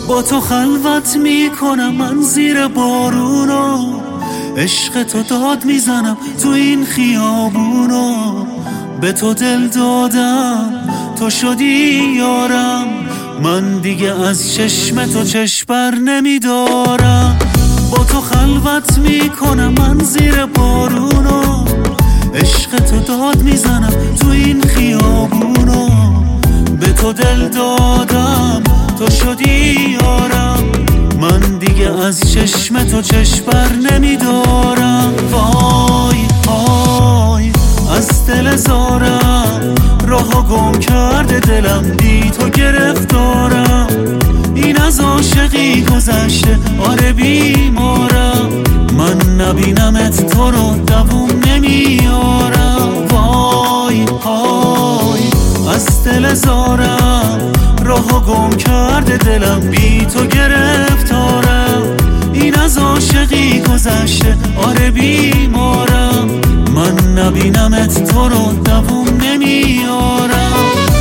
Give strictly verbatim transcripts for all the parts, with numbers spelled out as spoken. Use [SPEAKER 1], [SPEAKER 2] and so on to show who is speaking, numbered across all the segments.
[SPEAKER 1] با تو خلوت میکنم من زیر بارونو، عشق تو داد میزنم تو این خیابونو. به تو دل دادم تو شدی یارم، من دیگه از چشم تو چشم بر نمیدارم. با تو خلوت میکنم من زیر بارونو، عشق تو داد میزنم تو این خیابونو. به تو دل دادم تو شدی یارم، من دیگه از چشم تو چشم بر نمیدارم. وای وای از دل زارم، راهو گم کرده دلم بی تو گرفتارم. این از عاشقی گذشته آره بیمارم، من نبینمت تو رو دووم نمیارم. وای وای از دل زارم، راهو گم کرده دلم بی تو گرفتارم. این از عاشقی گذشته آره بیمارم، من نبینمت تو رو دووم نمیارم.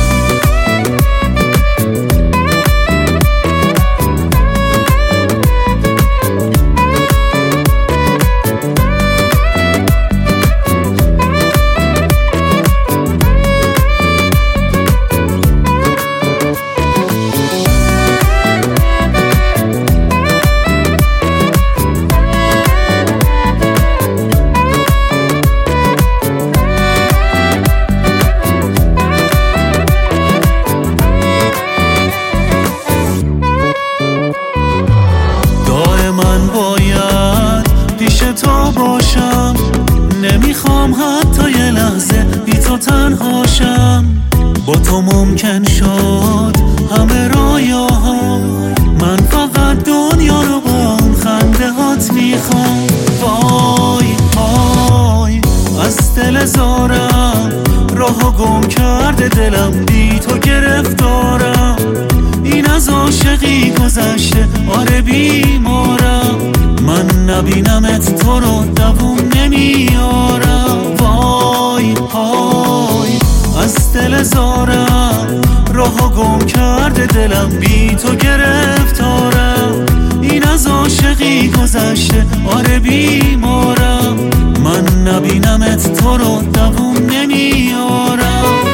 [SPEAKER 1] تو باشم، نمیخوام حتی یه لحظه بی تو تنهاشم. با تو ممکن شد همه رویاها، من فقط دنیا رو با اون خنده هات میخوام. وای وای از دل زارم، راهو گم کرده دلم بی تو گرفتارم. این از عاشقی گذشته آره بیمارم، من نبینمت تو رو دووم نمیارم. وای وای از دل زارم، راهو گم کرده دلم بی تو گرفتارم. این از عاشقی گذشته آره بیمارم، من نبینمت تو رو دووم نمیارم.